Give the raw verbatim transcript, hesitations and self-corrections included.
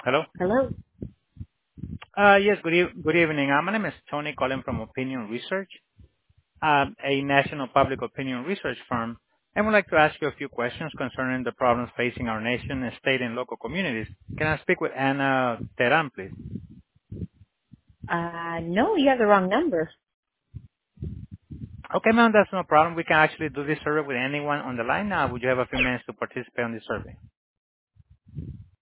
Hello? Hello. Uh, Yes, good eve- good evening. Uh, My name is Tony calling from Opinion Research, um, a national public opinion research firm. I would like to ask you a few questions concerning the problems facing our nation, state, and local communities. Can I speak with Anna Teran, please? Uh, no, you have the wrong number. Okay, ma'am, that's no problem. We can actually do this survey with anyone on the line. Uh, Would you have a few minutes to participate on this survey?